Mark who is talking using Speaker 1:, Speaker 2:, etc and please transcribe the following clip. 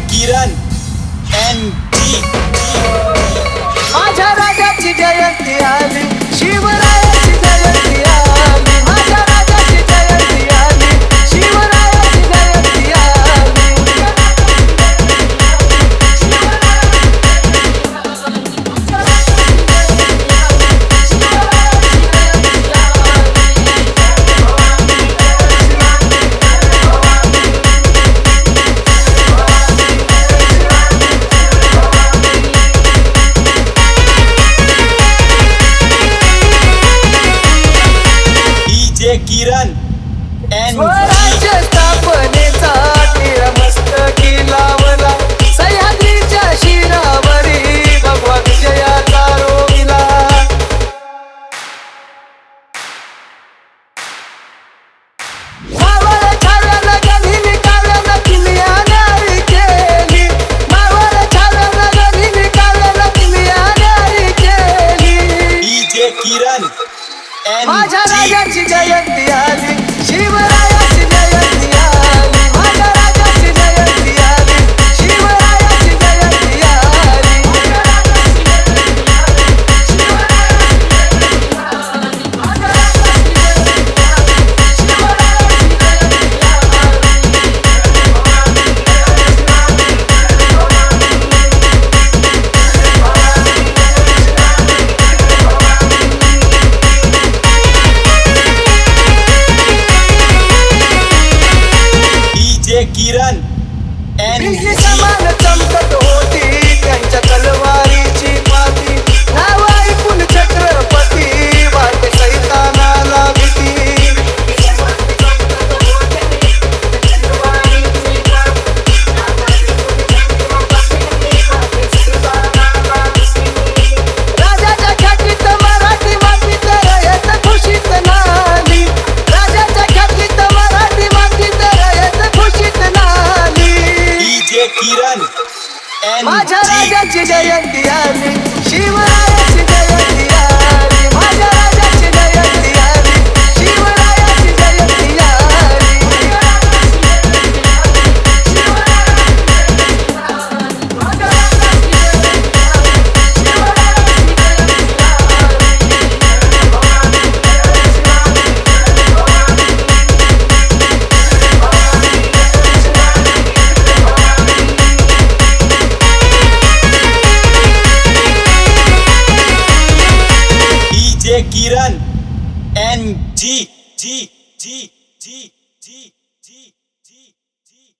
Speaker 1: किरण NG
Speaker 2: माझ्या राजाची जयंती आली, शिवरायाची जयंती आली, माझ्या राजाची जयंती आली, शिवरायाची जयंती आली.
Speaker 1: DJ किरण NG
Speaker 2: स्वराज्य स्थापनेचा मस्तकी लावला, सह्याद्रीच्या शिरावरी भगवा विजयाचा रोविला. मावळ छाव्याला गनिमी काव्याला किल्ल्या न्यारी केली, मावळ छाव्याला गनिमी काव्याला किल्ल्या न्यारी केली.
Speaker 1: DJ किरण
Speaker 2: माझ्या
Speaker 1: NG
Speaker 2: राजाची जयंती आली, शिवरायाची जयंती आली, माझ्या राजाची जयंती आली, शिवरायाची जयंती आली.
Speaker 1: DJ किरण
Speaker 2: बिजली
Speaker 1: NG
Speaker 2: समान चमकत होती त्यांच्या तलवारीची पाती, नाव ऐकून छत्रपती वाटे सैतानाला भीती. राजाच्या ख्यातीत मराठी मातीत रयत खुशीत नाली, राजाच्या ख्यातीत मराठी मातीत रयत खुशीत नाली.
Speaker 1: DJ किरण
Speaker 2: माझ्या
Speaker 1: NG
Speaker 2: राजाची जयंती आली, शिवरायाची जयंती आली, माझ्या राजाची जयंती आली, शिवरायाची जयंती आली.
Speaker 1: DJ किरण NG G G G G G G